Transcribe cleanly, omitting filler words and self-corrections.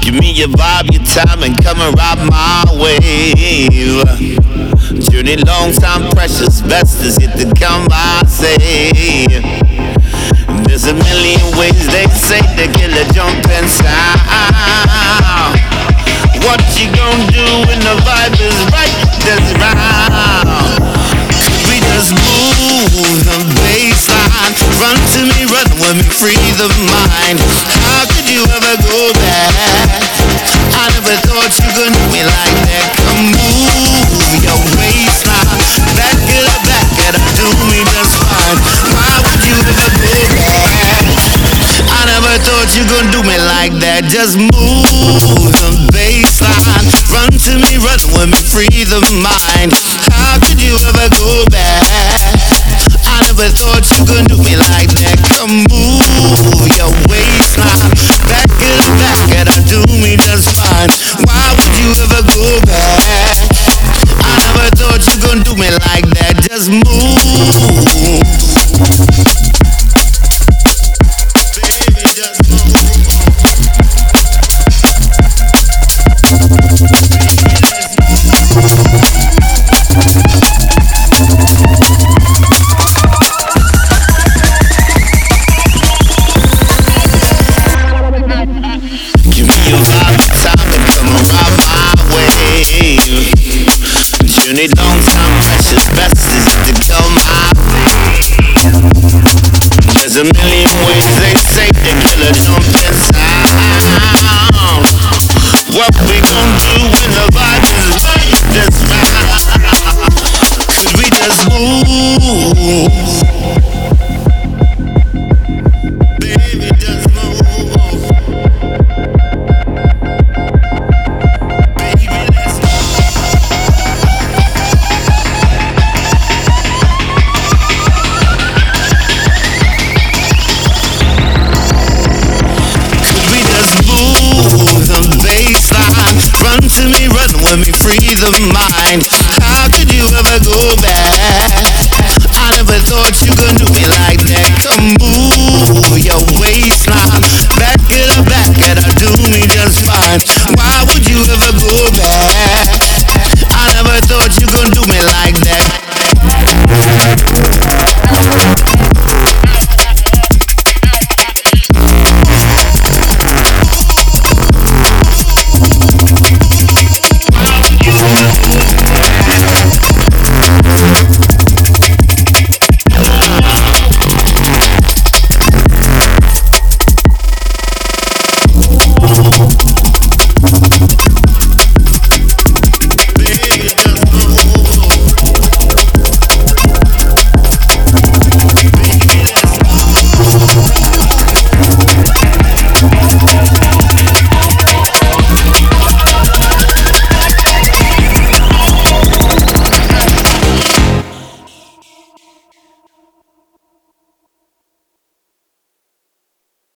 Give me your vibe, your time, and come and ride my wave. Journey long time, precious, best is yet to come, I say. There's a million ways they say to kill a jumping sound. What you gonna do when the vibe is right? That's round. Could we just move the baseline? Run to me, run with me, free the mind. How could you ever go back? I never thought you could do me like that. Come move your waistline. Back it up, do me just fine. Why would you ever go back? I never thought you could do me like that. Just move the baseline. Run to me, run with me, free the mind. How could you ever go back? I never thought you could do me like that. Come move your waistline. Back it up, do me just fine. Why would you ever go back? I never thought you could do me like that. Just move. Baby, just move. Give me your vibe, time to come and ride my wave. Journey long time, precious, best is to come my way. There's a million ways they say to kill a jumping sound. What we gon' do when the vibe is right? That's right. Could we just move? Baby, just move. To me, run with me, free the mind. How could you ever go back? I never thought you could do me like that. Come move your waistline. Back it up, do me just fine. Why would you ever go back?